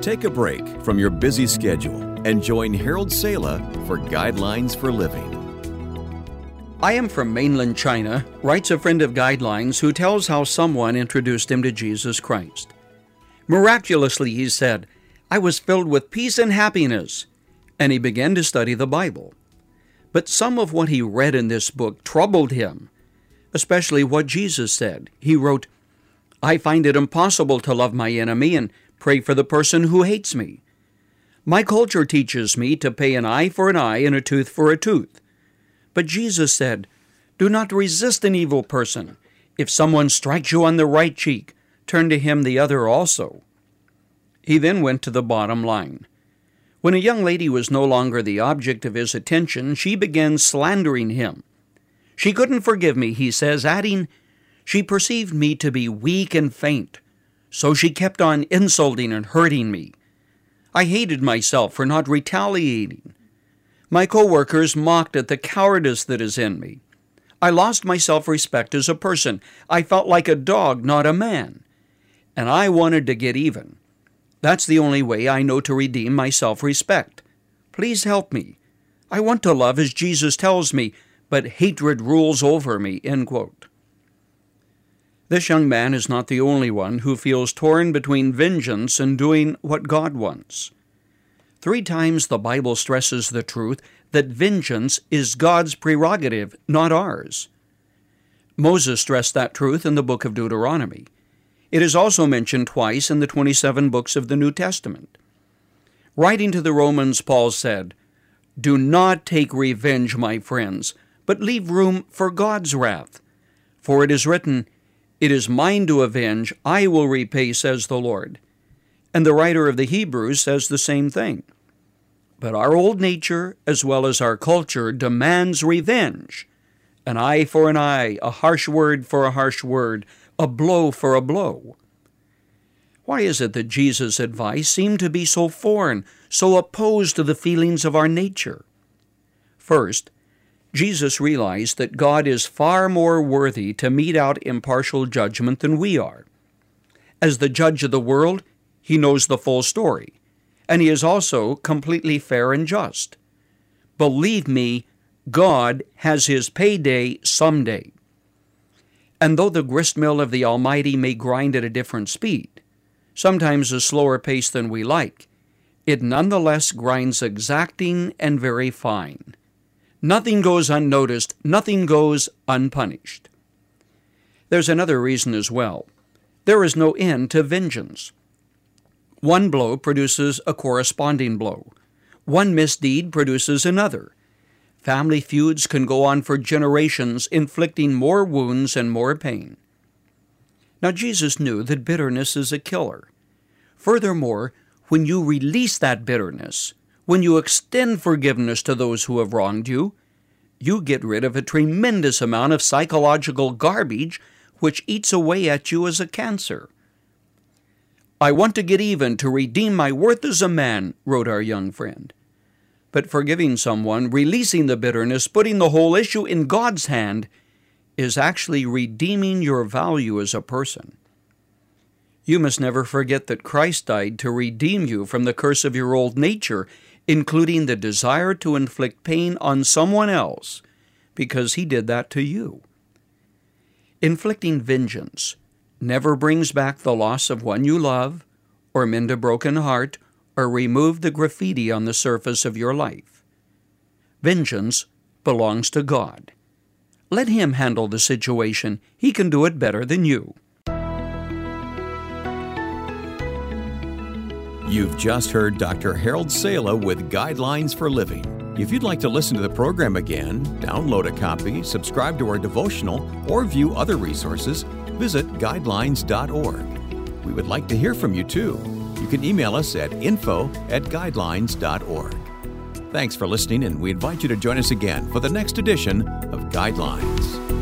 Take a break from your busy schedule and join Harold Sala for Guidelines for Living. I am from mainland China, writes a friend of Guidelines who tells how someone introduced him to Jesus Christ. Miraculously, he said, I was filled with peace and happiness, and he began to study the Bible. But some of what he read in this book troubled him, especially what Jesus said. He wrote, I find it impossible to love my enemy and pray for the person who hates me. My culture teaches me to pay an eye for an eye and a tooth for a tooth. But Jesus said, do not resist an evil person. If someone strikes you on the right cheek, turn to him the other also. He then went to the bottom line. When a young lady was no longer the object of his attention, she began slandering him. She couldn't forgive me, he says, adding, she perceived me to be weak and faint, so she kept on insulting and hurting me. I hated myself for not retaliating. My co-workers mocked at the cowardice that is in me. I lost my self-respect as a person. I felt like a dog, not a man. And I wanted to get even. That's the only way I know to redeem my self-respect. Please help me. I want to love as Jesus tells me, but hatred rules over me, end quote. This young man is not the only one who feels torn between vengeance and doing what God wants. 3 times the Bible stresses the truth that vengeance is God's prerogative, not ours. Moses stressed that truth in the book of Deuteronomy. It is also mentioned twice in the 27 books of the New Testament. Writing to the Romans, Paul said, do not take revenge, my friends, but leave room for God's wrath. For it is written, it is mine to avenge, I will repay, says the Lord. And the writer of the Hebrews says the same thing. But our old nature, as well as our culture, demands revenge. An eye for an eye, a harsh word for a harsh word, a blow for a blow. Why is it that Jesus' advice seemed to be so foreign, so opposed to the feelings of our nature? First, Jesus realized that God is far more worthy to mete out impartial judgment than we are. As the judge of the world, he knows the full story, and he is also completely fair and just. Believe me, God has his payday someday. And though the gristmill of the Almighty may grind at a different speed, sometimes a slower pace than we like, it nonetheless grinds exacting and very fine. Nothing goes unnoticed, nothing goes unpunished. There's another reason as well. There is no end to vengeance. One blow produces a corresponding blow. One misdeed produces another. Family feuds can go on for generations, inflicting more wounds and more pain. Now, Jesus knew that bitterness is a killer. Furthermore, when you release that bitterness, when you extend forgiveness to those who have wronged you, you get rid of a tremendous amount of psychological garbage which eats away at you as a cancer. I want to get even to redeem my worth as a man, wrote our young friend. But forgiving someone, releasing the bitterness, putting the whole issue in God's hand, is actually redeeming your value as a person. You must never forget that Christ died to redeem you from the curse of your old nature, including the desire to inflict pain on someone else, because he did that to you. Inflicting vengeance never brings back the loss of one you love, or mend a broken heart, or remove the graffiti on the surface of your life. Vengeance belongs to God. Let him handle the situation. He can do it better than you. You've just heard Dr. Harold Sala with Guidelines for Living. If you'd like to listen to the program again, download a copy, subscribe to our devotional, or view other resources, visit guidelines.org. We would like to hear from you too. You can email us at info@guidelines.org. Thanks for listening, and we invite you to join us again for the next edition of Guidelines.